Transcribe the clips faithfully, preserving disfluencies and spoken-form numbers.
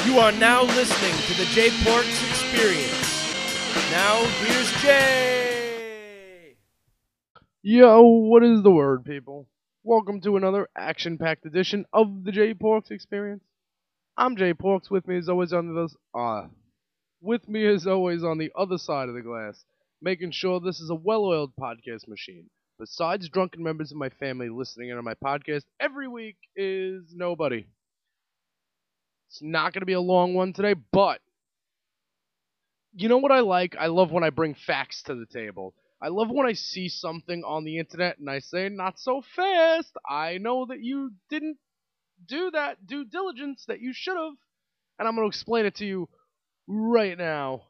You are now listening to the Jay Porks Experience. Now, here's Jay. Yo, what is the word, people? Welcome to another action-packed edition of the Jay Porks Experience. I'm Jay Porks. With me as always on the uh, with me as always on the other side of the glass, making sure this is a well-oiled podcast machine. Besides drunken members of my family listening in on my podcast every week is nobody. It's not going to be a long one today, but you know what I like? I love when I bring facts to the table. I love when I see something on the internet and I say, not so fast. I know that you didn't do that due diligence that you should have. And I'm going to explain it to you right now.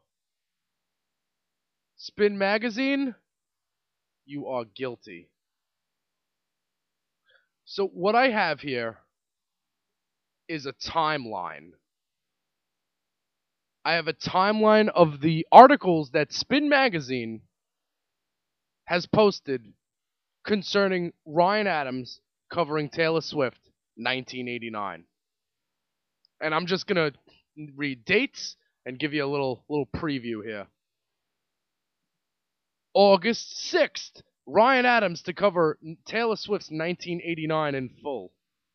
Spin Magazine, you are guilty. So, what I have here is a timeline. I have a timeline of the articles that Spin Magazine has posted concerning Ryan Adams covering Taylor Swift, nineteen eighty-nine. And I'm just going to read dates and give you a little little preview here. August sixth, Ryan Adams to cover Taylor Swift's nineteen eighty-nine in full.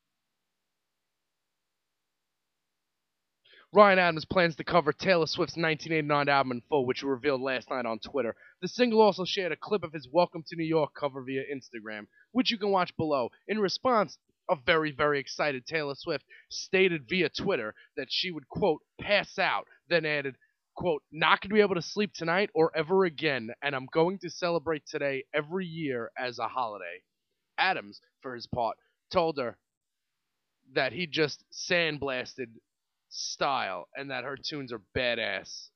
Ryan Adams plans to cover Taylor Swift's nineteen eighty-nine album in full, which he revealed last night on Twitter. The single also shared a clip of his Welcome to New York cover via Instagram, which you can watch below. In response, a very, very excited Taylor Swift stated via Twitter that she would, quote, pass out, then added, quote, not going to be able to sleep tonight or ever again, and I'm going to celebrate today every year as a holiday. Adams, for his part, told her that he just sandblasted style and that her tunes are badass.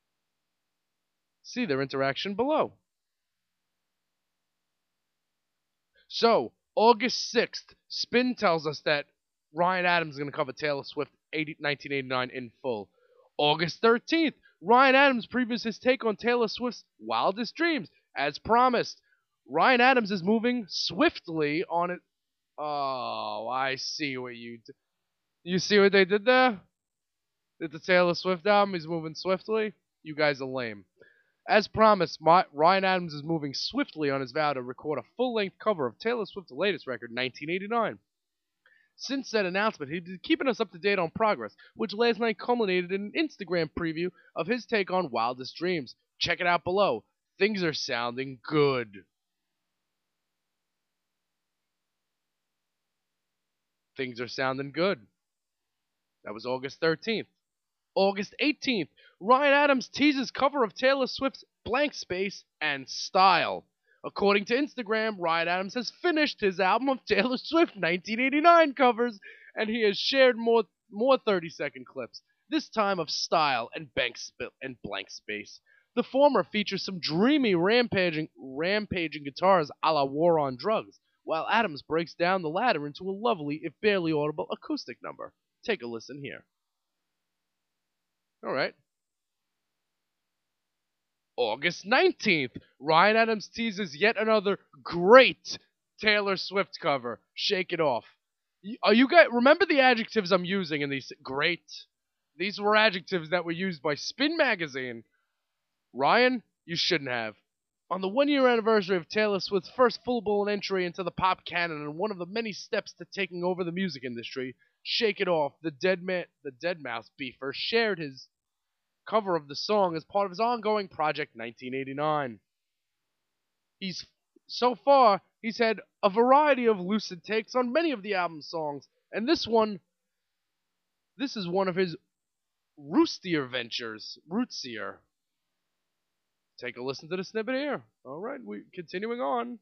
See their interaction below. So, August sixth, Spin tells us that Ryan Adams is going to cover Taylor Swift nineteen eighty-nine in full. August thirteenth, Ryan Adams previews his take on Taylor Swift's Wildest Dreams. As promised, Ryan Adams is moving swiftly on it. Oh, I see what you did. You see what they did there? Did the Taylor Swift album, he's moving swiftly? You guys are lame. As promised, my, Ryan Adams is moving swiftly on his vow to record a full-length cover of Taylor Swift's latest record, nineteen eighty-nine. Since that announcement, he's been keeping us up to date on progress, which last night culminated in an Instagram preview of his take on Wildest Dreams. Check it out below. Things are sounding good. Things are sounding good. That was August thirteenth. August eighteenth, Ryan Adams teases cover of Taylor Swift's Blank Space and Style. According to Instagram, Ryan Adams has finished his album of Taylor Swift nineteen eighty-nine covers, and he has shared more more thirty-second clips, this time of Style and, Bank Sp- and Blank Space. The former features some dreamy rampaging, rampaging guitars a la War on Drugs, while Adams breaks down the latter into a lovely, if barely audible, acoustic number. Take a listen here. All right. August nineteenth, Ryan Adams teases yet another great Taylor Swift cover, Shake It Off. Are you guys remember the adjectives I'm using in these? Great. These were adjectives that were used by Spin Magazine. Ryan, you shouldn't have. On the one-year anniversary of Taylor Swift's first full-blown entry into the pop canon and one of the many steps to taking over the music industry, Shake It Off, the Dead Man, the deadmau five beefer, shared his cover of the song as part of his ongoing project nineteen eighty-nine. He's so far he's had a variety of lucid takes on many of the album's songs, and this one, this is one of his roostier ventures, rootsier. Take a listen to the snippet here. All right, we continuing on.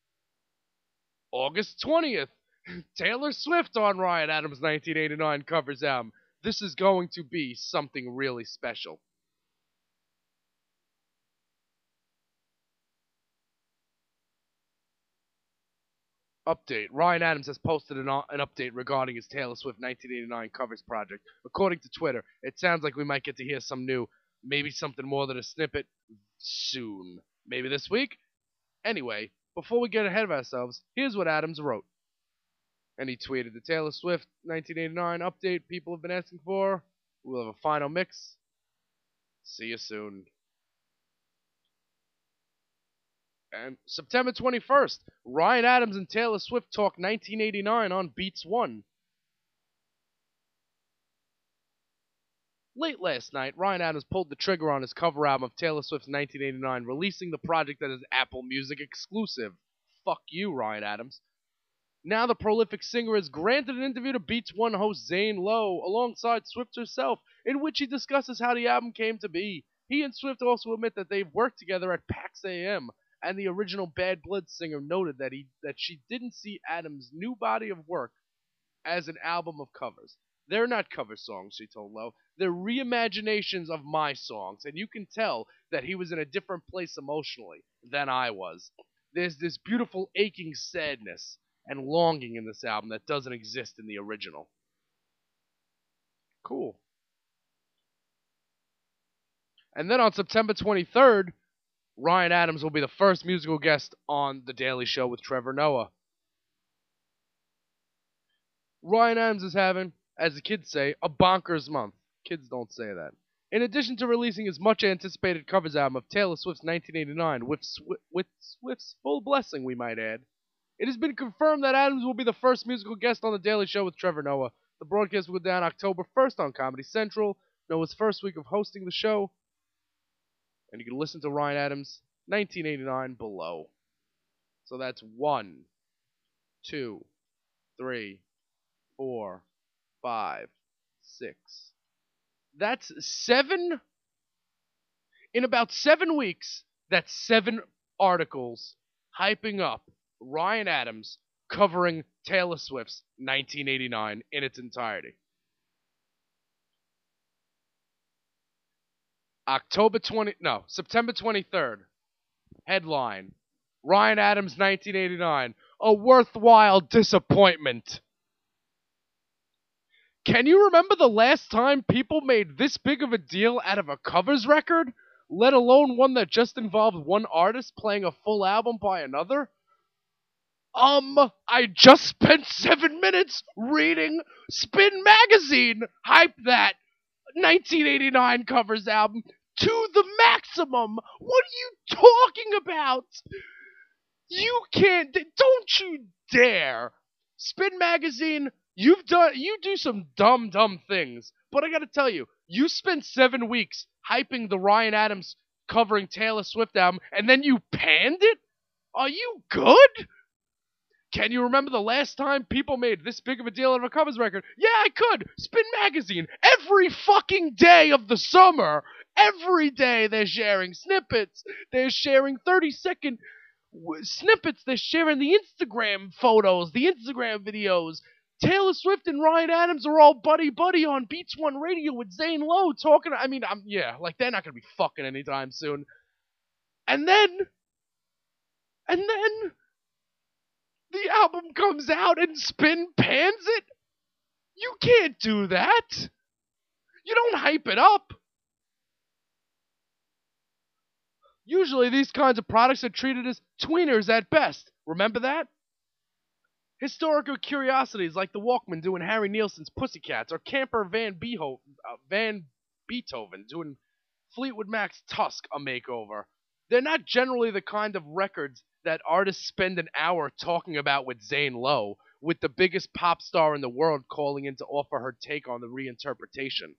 August twentieth, Taylor Swift on Ryan Adams' nineteen eighty-nine covers album. This is going to be something really special. Update. Ryan Adams has posted an, an update regarding his Taylor Swift nineteen eighty-nine covers project. According to Twitter, it sounds like we might get to hear some new, maybe something more than a snippet, soon. Maybe this week? Anyway, before we get ahead of ourselves, here's what Adams wrote. And he tweeted, the Taylor Swift nineteen eighty-nine update people have been asking for. We'll have a final mix. See you soon. And September twenty-first, Ryan Adams and Taylor Swift talk nineteen eighty-nine on Beats One. Late last night, Ryan Adams pulled the trigger on his cover album of Taylor Swift's nineteen eighty-nine, releasing the project as Apple Music exclusive. Fuck you, Ryan Adams. Now the prolific singer is granted an interview to Beats One host Zane Lowe alongside Swift herself, in which he discusses how the album came to be. He and Swift also admit that they've worked together at PAX A M, and the original Bad Blood singer noted that he that she didn't see Adams' new body of work as an album of covers. They're not cover songs, she told Lowe. They're reimaginations of my songs, and you can tell that he was in a different place emotionally than I was. There's this beautiful aching sadness and longing in this album that doesn't exist in the original. Cool. And then on September twenty-third, Ryan Adams will be the first musical guest on The Daily Show with Trevor Noah. Ryan Adams is having, as the kids say, a bonkers month. Kids don't say that. In addition to releasing his much-anticipated covers album of Taylor Swift's nineteen eighty-nine, with, Swi- with Swift's full blessing, we might add, it has been confirmed that Adams will be the first musical guest on The Daily Show with Trevor Noah. The broadcast will go down October first on Comedy Central, Noah's first week of hosting the show, and you can listen to Ryan Adams' nineteen eighty-nine below. So that's one, two, three, four, five, six. That's seven. In about seven weeks, that's seven articles hyping up Ryan Adams covering Taylor Swift's nineteen eighty-nine in its entirety. October twentieth, no, September twenty-third. Headline: Ryan Adams nineteen eighty-nine, a worthwhile disappointment. Can you remember the last time people made this big of a deal out of a covers record, let alone one that just involved one artist playing a full album by another? Um, I just spent seven minutes reading Spin Magazine hype that nineteen eighty-nine covers album to the maximum. What are you talking about? You can't, don't you dare. Spin Magazine, you've done, you do some dumb, dumb things, but I gotta tell you, you spent seven weeks hyping the Ryan Adams covering Taylor Swift album, and then you panned it? Are you good? Can you remember the last time people made this big of a deal out of a covers record? Yeah, I could. Spin Magazine. Every fucking day of the summer. Every day they're sharing snippets. They're sharing thirty second w- snippets. They're sharing the Instagram photos, the Instagram videos. Taylor Swift and Ryan Adams are all buddy-buddy on Beats One Radio with Zane Lowe talking. I mean, I'm yeah, like they're not going to be fucking anytime soon. And then... And then... the album comes out and Spin pans it? You can't do that. You don't hype it up. Usually these kinds of products are treated as tweeners at best. Remember that? Historical curiosities like the Walkman doing Harry Nilsson's Pussycats, or Camper Van, Beho- uh, Van Beethoven doing Fleetwood Mac's Tusk a makeover. They're not generally the kind of records that artists spend an hour talking about with Zane Lowe, with the biggest pop star in the world calling in to offer her take on the reinterpretation.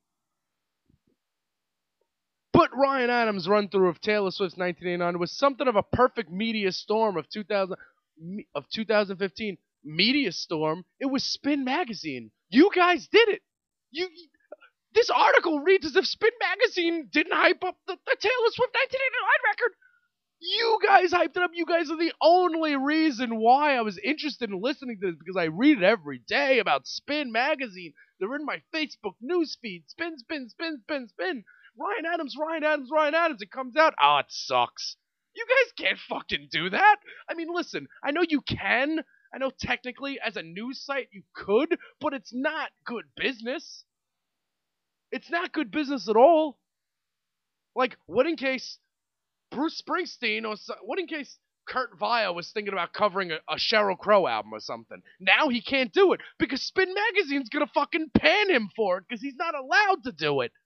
But Ryan Adams' run-through of Taylor Swift's nineteen eighty-nine was something of a perfect media storm of two thousand of two thousand fifteen. Media storm? It was Spin Magazine. You guys did it. You. This article reads as if Spin Magazine didn't hype up the, the Taylor Swift nineteen eighty-nine record. You guys hyped it up. You guys are the only reason why I was interested in listening to this, because I read it every day about Spin Magazine. They're in my Facebook newsfeed. Spin, spin, spin, spin, spin. Ryan Adams, Ryan Adams, Ryan Adams. It comes out. Oh, it sucks. You guys can't fucking do that. I mean, listen, I know you can. I know technically as a news site you could, but it's not good business. It's not good business at all. Like, what in case Bruce Springsteen, or so, what in case Kurt Vile was thinking about covering a, a Sheryl Crow album or something. Now he can't do it because Spin Magazine's gonna fucking pan him for it because he's not allowed to do it.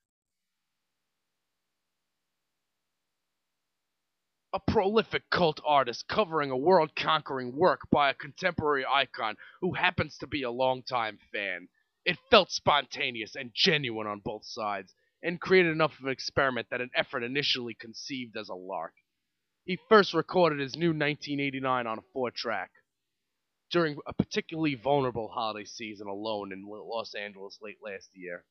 A prolific cult artist covering a world-conquering work by a contemporary icon who happens to be a longtime fan. It felt spontaneous and genuine on both sides, and created enough of an experiment that an effort initially conceived as a lark. He first recorded his new nineteen eighty-nine on a four-track during a particularly vulnerable holiday season alone in Los Angeles late last year.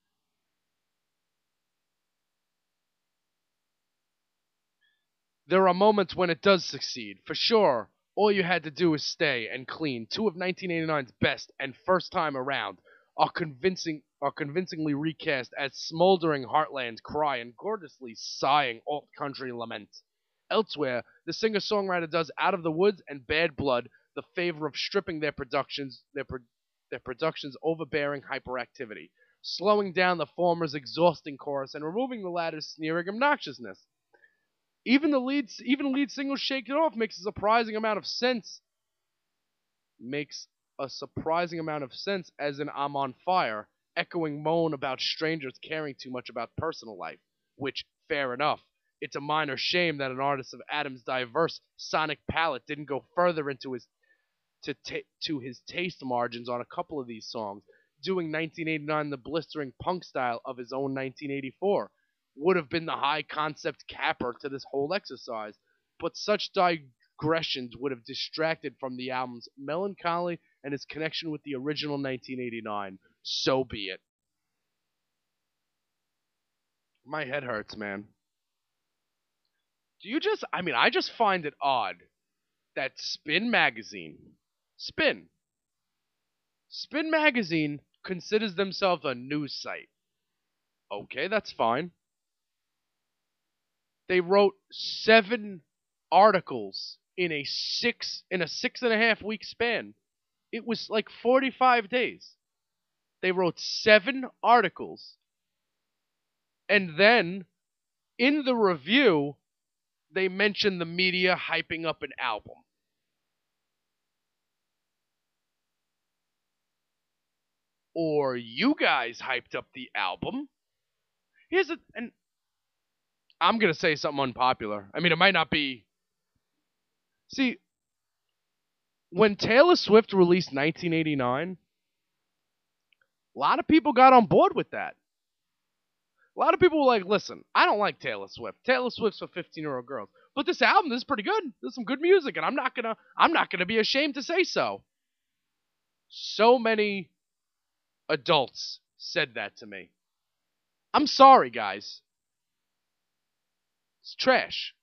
There are moments when it does succeed, for sure. All you had to do is stay and clean. Two of nineteen eighty-nine's best and first time around are convincing are convincingly recast as smoldering heartlands cry and gorgeously sighing alt-country lament. Elsewhere, the singer-songwriter does Out of the Woods and Bad Blood the favor of stripping their productions their, pro- their production's overbearing hyperactivity, slowing down the former's exhausting chorus and removing the latter's sneering obnoxiousness. Even the lead, even lead single "Shake It Off" makes a surprising amount of sense. Makes a surprising amount of sense, as in "I'm on Fire," echoing moan about strangers caring too much about personal life. Which, fair enough. It's a minor shame that an artist of Adams' diverse sonic palette didn't go further into his to ta- to his taste margins on a couple of these songs, doing nineteen eighty-nine the blistering punk style of his own nineteen eighty-four. Would have been the high concept capper to this whole exercise, but such digressions would have distracted from the album's melancholy and its connection with the original nineteen eighty-nine. So be it. My head hurts, man. Do you just, I mean, I just find it odd that Spin Magazine, Spin, Spin Magazine considers themselves a news site. Okay, that's fine. They wrote seven articles in a six in a six and a half week span. It was like forty-five days. They wrote seven articles, and then in the review, they mentioned the media hyping up an album. Or you guys hyped up the album. Here's a, and I'm going to say something unpopular. I mean, it might not be. See, when Taylor Swift released nineteen eighty-nine, a lot of people got on board with that. A lot of people were like, listen, I don't like Taylor Swift. Taylor Swift's for fifteen-year-old girls. But this album, this is pretty good. There's some good music, and I'm not gonna I'm not gonna be ashamed to say so. So many adults said that to me. I'm sorry, guys. It's trash.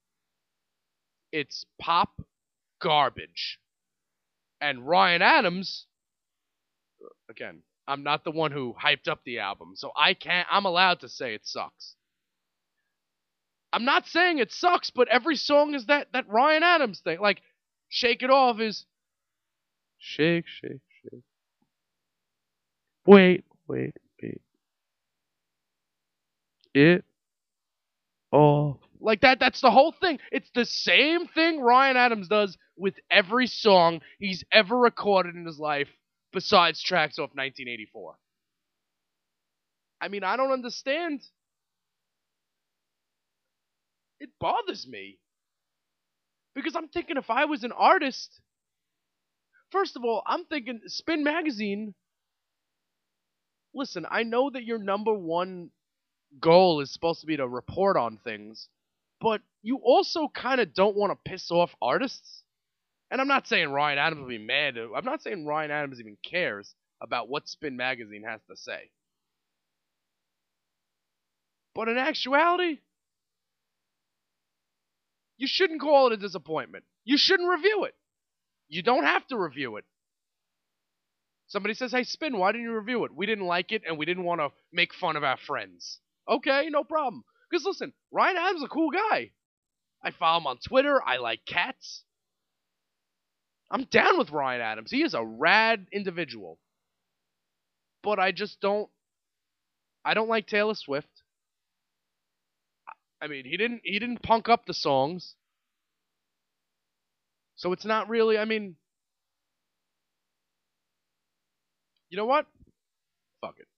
It's pop garbage. And Ryan Adams, again, I'm not the one who hyped up the album, so I can't, I'm allowed to say it sucks. I'm not saying it sucks, but every song is that, that Ryan Adams thing. Like, Shake It Off is, shake, shake, shake. Wait, wait, wait. It off. Like that, that's the whole thing. It's the same thing Ryan Adams does with every song he's ever recorded in his life besides tracks off nineteen eighty-four. I mean, I don't understand. It bothers me. Because I'm thinking if I was an artist, first of all, I'm thinking Spin Magazine. Listen, I know that your number one goal is supposed to be to report on things, but you also kind of don't want to piss off artists. And I'm not saying Ryan Adams will be mad. I'm not saying Ryan Adams even cares about what Spin Magazine has to say. But in actuality, you shouldn't call it a disappointment. You shouldn't review it. You don't have to review it. Somebody says, hey, Spin, why didn't you review it? We didn't like it, and we didn't want to make fun of our friends. Okay, no problem. Because listen, Ryan Adams is a cool guy. I follow him on Twitter. I like cats. I'm down with Ryan Adams. He is a rad individual. But I just don't... I don't like Taylor Swift. I mean, he didn't he didn't punk up the songs. So it's not really, I mean, you know what? Fuck it.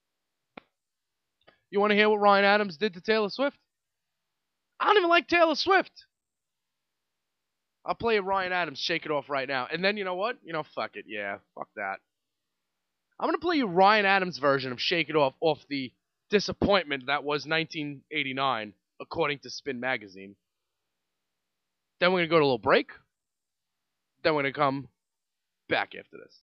You want to hear what Ryan Adams did to Taylor Swift? I don't even like Taylor Swift. I'll play Ryan Adams, Shake It Off right now. And then, you know what? You know, fuck it. Yeah, fuck that. I'm going to play you Ryan Adams' version of Shake It Off off the disappointment that was nineteen eighty-nine, according to Spin Magazine. Then we're going to go to a little break. Then we're going to come back after this.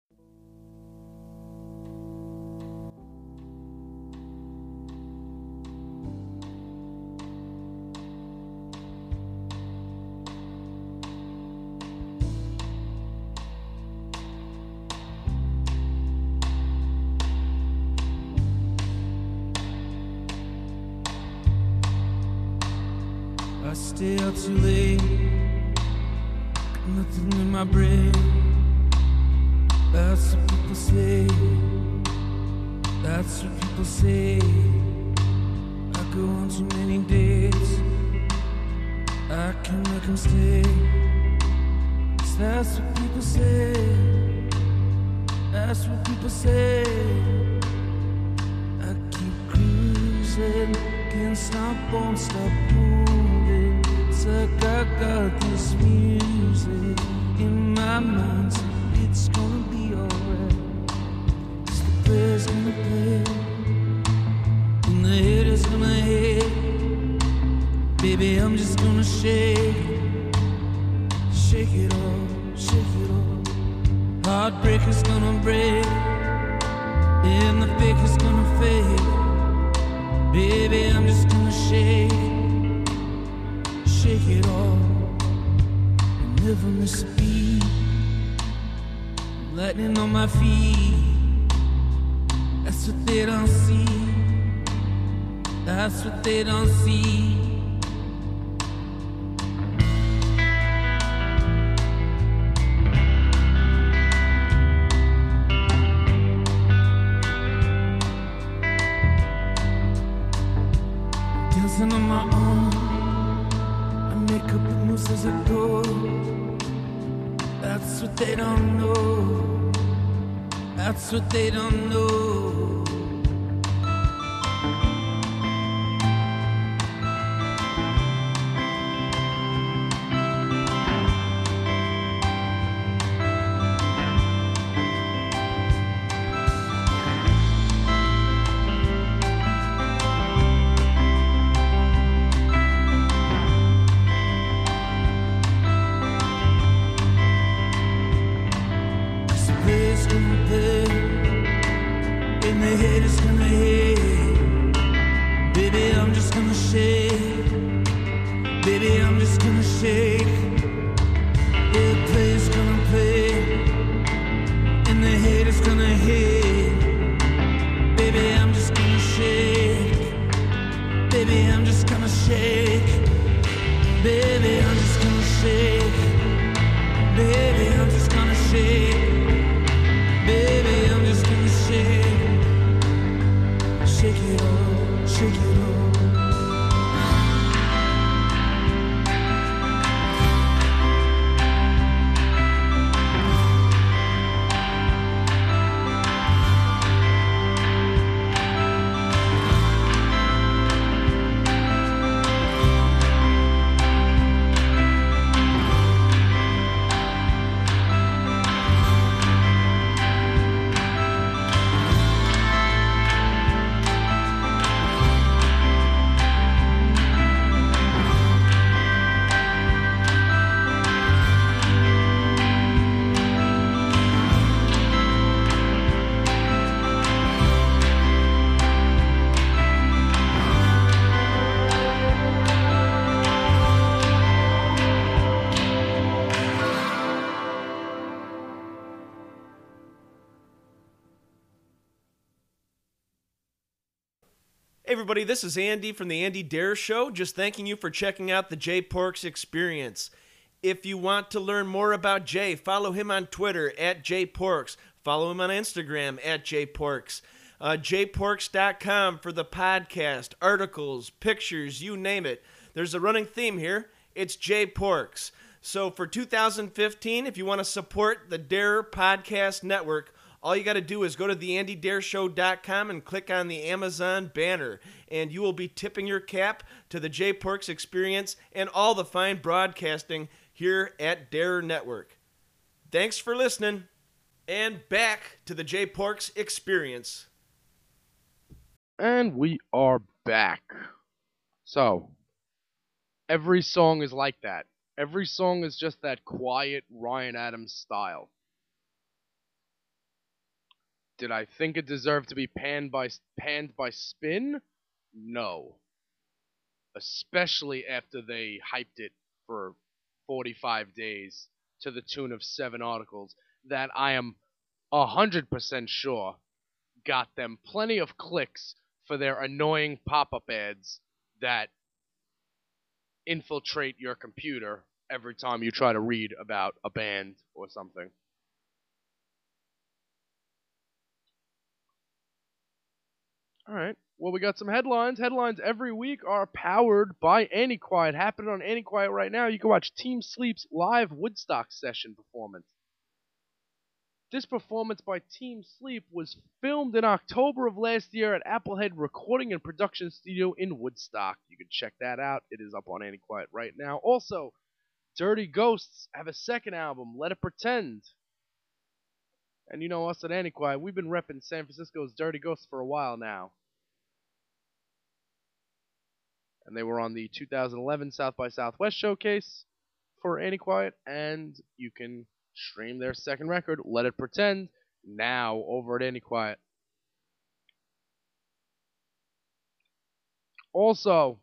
I stay out too late, got nothing in my brain. That's what people say, that's what people say. I go on too many dates, I can make them stay. 'Cause that's what people say, that's what people say. I keep cruising, can't stop, won't stop moving. It's like I got this music in my mind, so it's gonna be alright. 'Cause the player's gonna play, and the haters gonna hate. Baby, I'm just gonna shake, shake it off, shake it off. Heartbreaker's gonna break, and the fake is gonna fade. Baby, I'm just gonna shake, shake it off, and never miss a beat. Lightning on my feet, that's what they don't see, that's what they don't see. Dancing on my own, make up the moves as I go. That's what they don't know, that's what they don't know. Hey everybody, this is Andy from the Andy Dare Show, just thanking you for checking out the Jay Porks Experience. If you want to learn more about Jay, follow him on Twitter at Jay Porks. Follow him on Instagram at Jay Porks. Uh, jay porks dot com for the podcast, articles, pictures, you name it. There's a running theme here. It's Jay Porks. So for two thousand fifteen, if you want to support the Dare Podcast Network, all you got to do is go to the andy dare show dot com and click on the Amazon banner, and you will be tipping your cap to the J Perks Experience and all the fine broadcasting here at Dare Network. Thanks for listening, and back to the J Perks Experience. And we are back. So, every song is like that. Every song is just that quiet Ryan Adams style. Did I think it deserved to be panned by panned by Spin? No. Especially after they hyped it for forty-five days to the tune of seven articles that I am one hundred percent sure got them plenty of clicks for their annoying pop-up ads that infiltrate your computer every time you try to read about a band or something. Alright, well, we got some headlines. Headlines every week are powered by Antiquiet. Happening on Antiquiet right now, you can watch Team Sleep's live Woodstock session performance. This performance by Team Sleep was filmed in October of last year at Applehead Recording and Production Studio in Woodstock. You can check that out. It is up on Antiquiet right now. Also, Dirty Ghosts have a second album, Let It Pretend. And you know us at Antiquiet, we've been repping San Francisco's Dirty Ghosts for a while now. And they were on the two thousand eleven South by Southwest showcase for Antiquiet, and you can stream their second record, Let It Pretend, now over at Antiquiet. Also,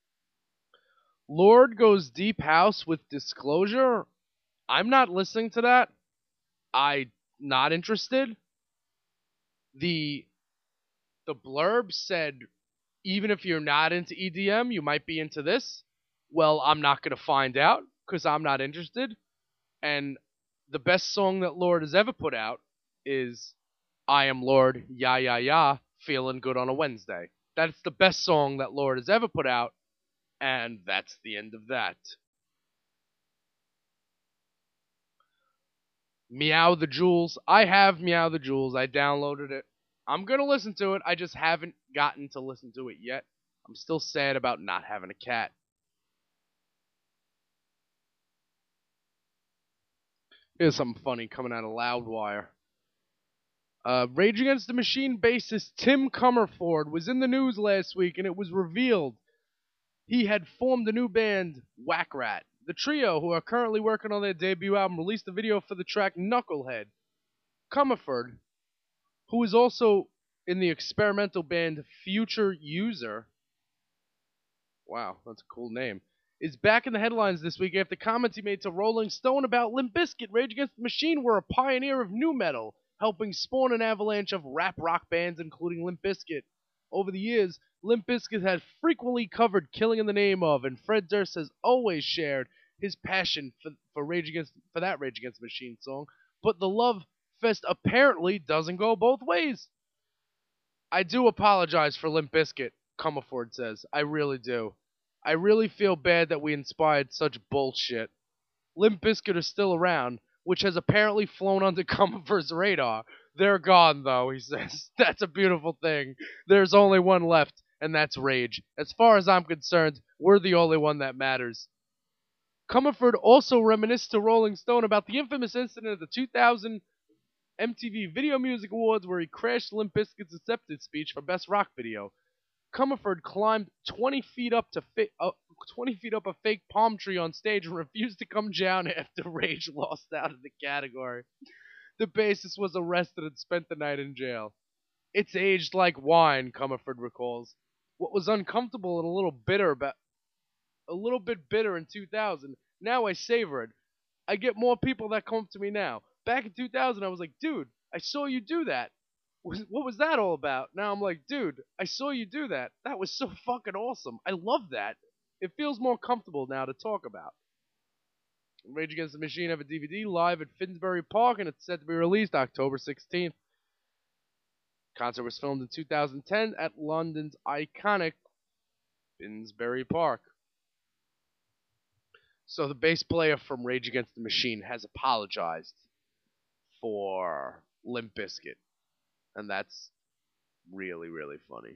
Lord Goes Deep House with Disclosure. I'm not listening to that. I'm not interested. The the blurb said, even if you're not into E D M, you might be into this. Well, I'm not going to find out because I'm not interested. And the best song that Lord has ever put out is I Am Lord, Ya Ya Ya, Feeling Good on a Wednesday. That's the best song that Lord has ever put out, and that's the end of that. Meow the Jewels. I have Meow the Jewels. I downloaded it. I'm going to listen to it. I just haven't gotten to listen to it yet. I'm still sad about not having a cat. Here's something funny coming out of Loudwire. Uh, Rage Against the Machine bassist Tim Comerford was in the news last week, and it was revealed he had formed a new band, Whack Rat. The trio, who are currently working on their debut album, released a video for the track Knucklehead. Comerford, who is also in the experimental band Future User, wow, that's a cool name, is back in the headlines this week after comments he made to Rolling Stone about Limp Bizkit. Rage Against the Machine were a pioneer of nu metal, helping spawn an avalanche of rap rock bands, including Limp Bizkit. Over the years, Limp Bizkit has frequently covered Killing in the Name of, and Fred Durst has always shared his passion for, for Rage Against for that Rage Against the Machine song. But the love fest apparently doesn't go both ways. I do apologize for Limp Bizkit, Comerford says. I really do. I really feel bad that we inspired such bullshit. Limp Bizkit are still around, which has apparently flown under Comerford's radar. They're gone, though, he says. That's a beautiful thing. There's only one left, and that's Rage. As far as I'm concerned, we're the only one that matters. Comerford also reminisced to Rolling Stone about the infamous incident at the two thousand M T V Video Music Awards where he crashed Limp Bizkit's acceptance speech for Best Rock Video. Comerford climbed twenty feet up to fa- uh, twenty feet up a fake palm tree on stage and refused to come down after Rage lost out in the category. The bassist was arrested and spent the night in jail. It's aged like wine, Comerford recalls. What was uncomfortable and a little bitter about a little bit bitter in two thousand, now I savor it. I get more people that come up to me now. Back in two thousand, I was like, dude, I saw you do that. What was that all about? Now I'm like, dude, I saw you do that. That was so fucking awesome. I love that. It feels more comfortable now to talk about. Rage Against the Machine have a D V D live at Finsbury Park, and it's set to be released October sixteenth. Concert was filmed in two thousand ten at London's iconic Finsbury Park. So the bass player from Rage Against the Machine has apologized for Limp Bizkit, and that's really, really funny.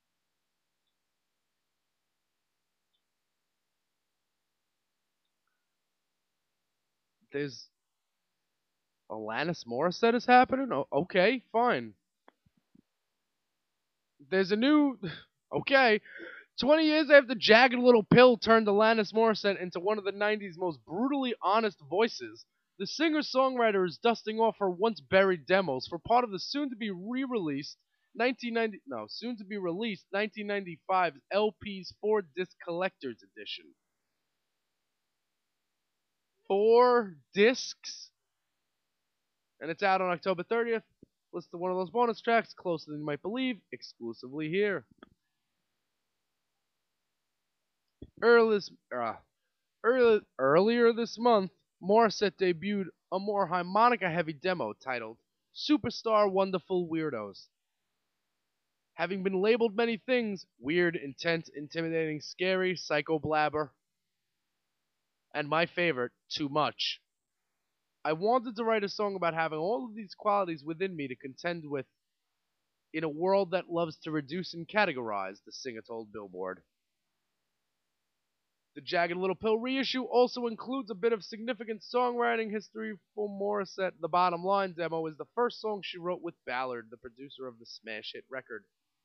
There's Alanis Morissette is happening? O- okay, fine. There's a new... Okay. twenty years after Jagged Little Pill turned Alanis Morissette into one of the nineties most brutally honest voices, the singer-songwriter is dusting off her once-buried demos for part of the soon-to-be re-released nineteen ninety... No, soon-to-be released nineteen ninety-five's L P's four-disc Collector's Edition. Four discs? And it's out on October thirtieth. Listen to one of those bonus tracks, Closer Than You Might Believe, exclusively here. Earlier, uh, early, earlier this month, Morissette debuted a more harmonica-heavy demo titled Superstar Wonderful Weirdos. Having been labeled many things, weird, intense, intimidating, scary, psycho blabber, and my favorite, too much, I wanted to write a song about having all of these qualities within me to contend with in a world that loves to reduce and categorize, the singer told Billboard. The Jagged Little Pill reissue also includes a bit of significant songwriting history for Morissette. The Bottom Line demo is the first song she wrote with Ballard, the producer of the smash hit record.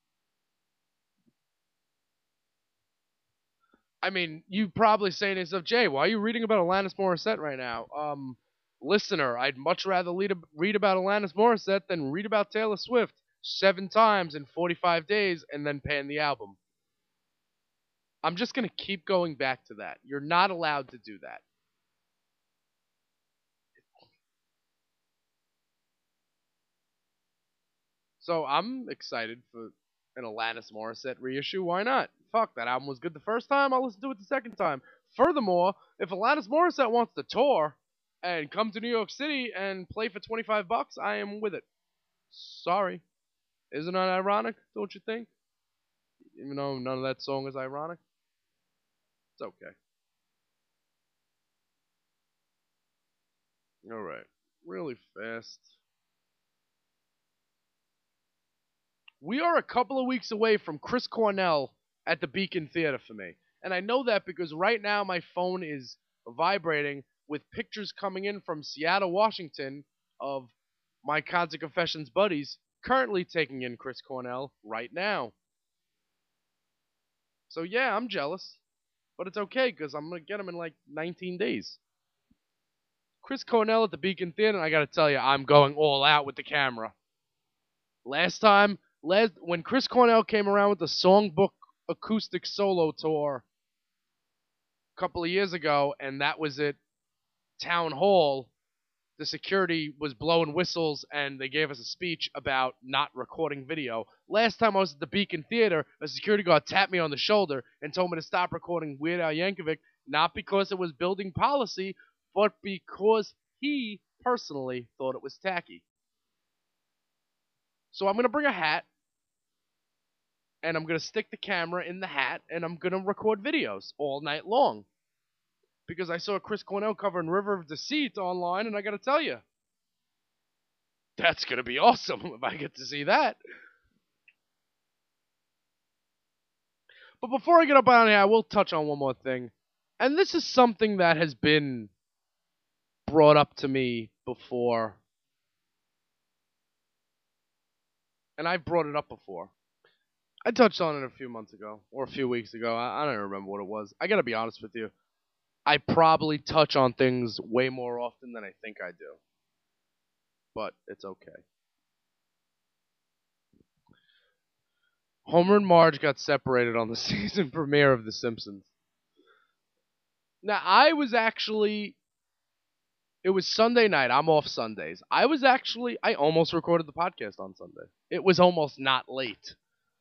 I mean, you probably saying to yourself, Jay, why are you reading about Alanis Morissette right now? Um, listener, I'd much rather read, read about Alanis Morissette than read about Taylor Swift seven times in forty-five days and then pan the album. I'm just going to keep going back to that. You're not allowed to do that. So I'm excited for an Alanis Morissette reissue. Why not? Fuck, that album was good the first time. I'll listen to it the second time. Furthermore, if Alanis Morissette wants to tour and come to New York City and play for twenty-five bucks, I am with it. Sorry. Isn't that ironic, don't you think? Even though none of that song is ironic. It's okay. Alright. Really fast. We are a couple of weeks away from Chris Cornell at the Beacon Theater for me. And I know that because right now my phone is vibrating with pictures coming in from Seattle, Washington of my Concert Confessions buddies currently taking in Chris Cornell right now. So yeah, I'm jealous. But it's okay because I'm going to get him in like nineteen days. Chris Cornell at the Beacon Theater, and I got to tell you, I'm going all out with the camera. Last time, last when Chris Cornell came around with the Songbook Acoustic Solo Tour a couple of years ago, and that was at Town Hall, the security was blowing whistles, and they gave us a speech about not recording video. Last time I was at the Beacon Theater, a security guard tapped me on the shoulder and told me to stop recording Weird Al Yankovic, not because it was building policy, but because he personally thought it was tacky. So I'm going to bring a hat, and I'm going to stick the camera in the hat, and I'm going to record videos all night long. Because I saw Chris Cornell covering River of Deceit online, and I got to tell you, that's going to be awesome if I get to see that. But before I get up on here, I will touch on one more thing. And this is something that has been brought up to me before. And I've brought it up before. I touched on it a few months ago, or a few weeks ago. I, I don't remember what it was. I got to be honest with you. I probably touch on things way more often than I think I do. But it's okay. Homer and Marge got separated on the season premiere of The Simpsons. Now, I was actually... It was Sunday night. I'm off Sundays. I was actually... I almost recorded the podcast on Sunday. It was almost not late.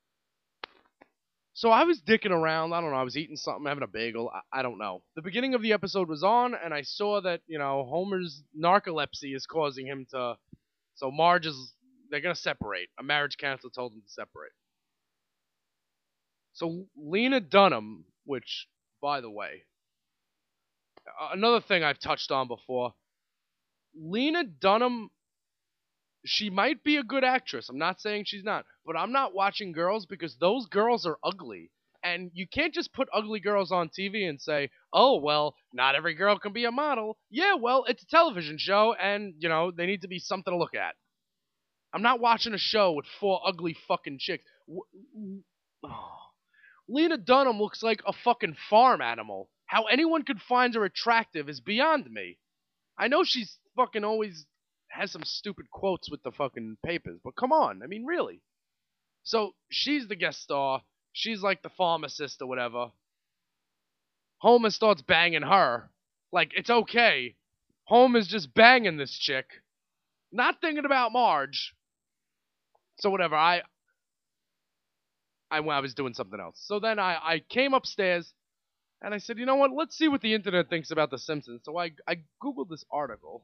So I was dicking around. I don't know. I was eating something, having a bagel. I, I don't know. The beginning of the episode was on, and I saw that, you know, Homer's narcolepsy is causing him to... So Marge is... They're going to separate. A marriage counselor told them to separate. So Lena Dunham, which, by the way, uh, another thing I've touched on before. Lena Dunham, she might be a good actress. I'm not saying she's not, but I'm not watching Girls because those girls are ugly. And you can't just put ugly girls on T V and say, oh, well, not every girl can be a model. Yeah, well, it's a television show, and, you know, they need to be something to look at. I'm not watching a show with four ugly fucking chicks. Oh. Lena Dunham looks like a fucking farm animal. How anyone could find her attractive is beyond me. I know she's fucking always has some stupid quotes with the fucking papers, but come on, I mean, really. So, she's the guest star. She's like the pharmacist or whatever. Homer starts banging her. Like, it's okay. Homer's just banging this chick. Not thinking about Marge. So whatever, I, I, I was doing something else. So then I, I came upstairs, and I said, you know what, let's see what the internet thinks about The Simpsons. So I, I Googled this article.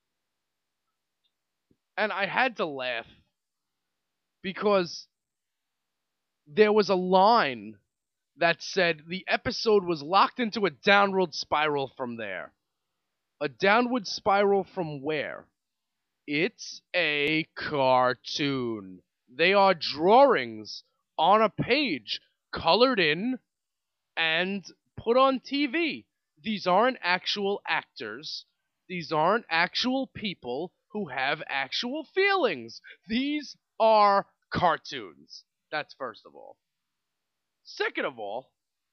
And I had to laugh. Because there was a line that said the episode was locked into a downward spiral from there. A downward spiral from where? It's a cartoon. They are drawings on a page, colored in, and put on T V. These aren't actual actors. These aren't actual people who have actual feelings. These are cartoons. That's first of all. Second of all,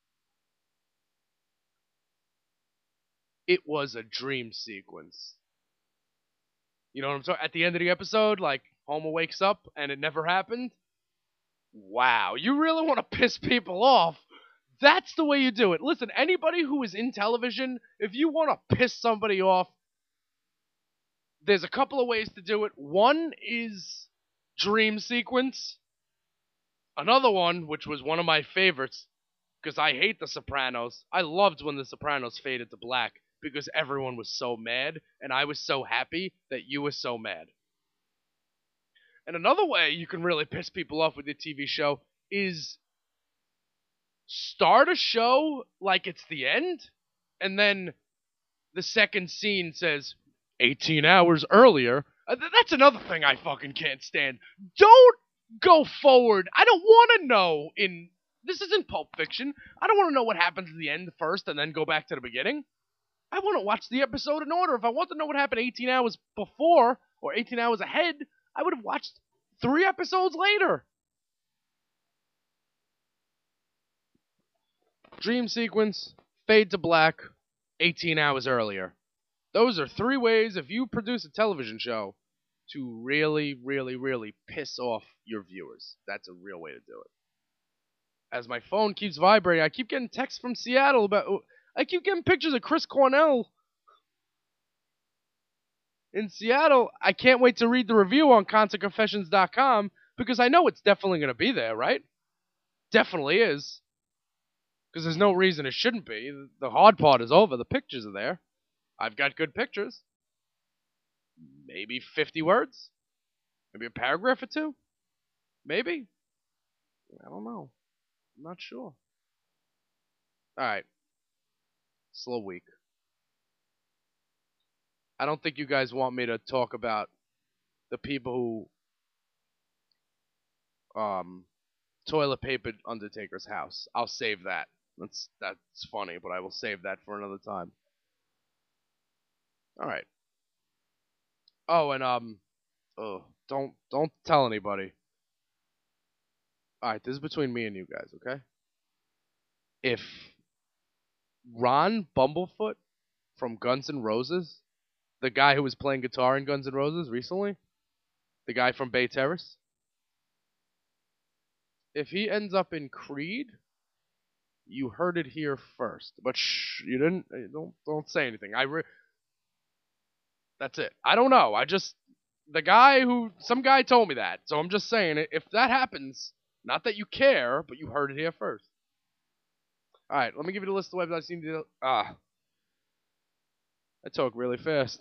it was a dream sequence. You know what I'm talking? At the end of the episode, like, Homer wakes up and it never happened. Wow, you really want to piss people off? That's the way you do it. Listen, anybody who is in television, if you want to piss somebody off, there's a couple of ways to do it. One is dream sequence. Another one, which was one of my favorites, because I hate The Sopranos. I loved when The Sopranos faded to black. Because everyone was so mad, and I was so happy that you were so mad. And another way you can really piss people off with your T V show is start a show like it's the end, and then the second scene says eighteen hours earlier. Uh, th- that's another thing I fucking can't stand. Don't go forward. I don't want to know in... This isn't Pulp Fiction. I don't want to know what happens at the end first and then go back to the beginning. I want to watch the episode in order. If I want to know what happened eighteen hours before or eighteen hours ahead, I would have watched three episodes later. Dream sequence, fade to black, eighteen hours earlier. Those are three ways, if you produce a television show, to really, really, really piss off your viewers. That's a real way to do it. As my phone keeps vibrating, I keep getting texts from Seattle about... I keep getting pictures of Chris Cornell in Seattle. I can't wait to read the review on concert confessions dot com because I know it's definitely going to be there, right? Definitely is. Because there's no reason it shouldn't be. The hard part is over. The pictures are there. I've got good pictures. Maybe fifty words? Maybe a paragraph or two? Maybe? I don't know. I'm not sure. Alright. Slow week. I don't think you guys want me to talk about the people who um toilet papered Undertaker's house. I'll save that. That's that's funny, but I will save that for another time. All right. Oh, and um, oh, don't don't tell anybody. All right, this is between me and you guys, okay? If Ron Bumblefoot from Guns N' Roses, the guy who was playing guitar in Guns N' Roses recently, the guy from Bay Terrace, if he ends up in Creed, you heard it here first. But shh, you didn't. Don't don't say anything. I re- That's it. I don't know. I just the guy who some guy told me that, so I'm just saying it. If that happens, not that you care, but you heard it here first. All right, let me give you the list of websites I've seen. To, ah, I talk really fast.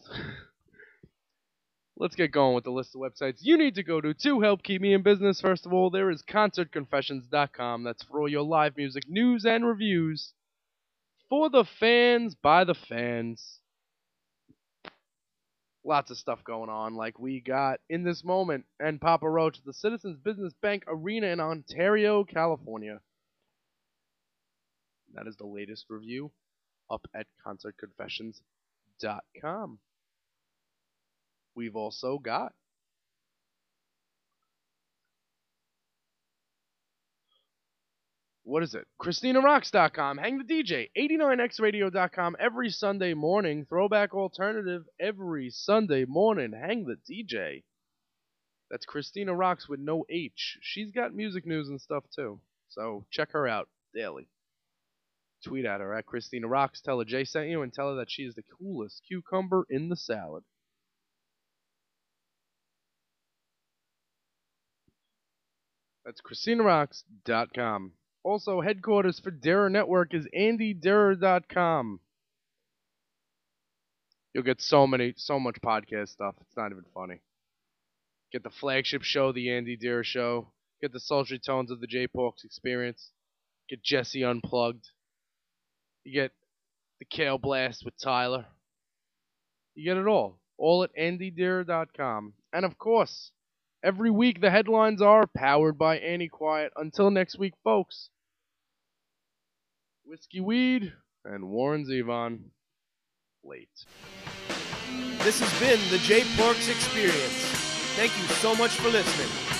Let's get going with the list of websites you need to go to to help keep me in business. First of all, there is concert confessions dot com. That's for all your live music news and reviews. for the fans, by the fans. Lots of stuff going on, like we got In This Moment and Papa Roach at the Citizens Business Bank Arena in Ontario, California. That is the latest review up at concert confessions dot com. We've also got what is it? Christina Rocks dot com, Hang the D J, eighty-nine X radio dot com every Sunday morning, Throwback Alternative every Sunday morning, Hang the D J. That's Christina Rocks with no H. She's got music news and stuff too, so check her out daily. Tweet at her at Christina Rocks, tell her Jay sent you, and tell her that she is the coolest cucumber in the salad. That's Christina Rocks dot com. Also, headquarters for Derer Network is Andy Derer dot com. You'll get so many, so much podcast stuff. It's not even funny. Get the flagship show, The Andy Derer Show. Get the sultry tones of the J-Porks Experience. Get Jesse Unplugged. You get the Kale Blast with Tyler. You get it all. All at Andy Derer dot com. And of course, every week the headlines are powered by Annie Quiet. Until next week, folks. Whiskey Weed and Warren Zevon. Late. This has been the J-Porks Experience. Thank you so much for listening.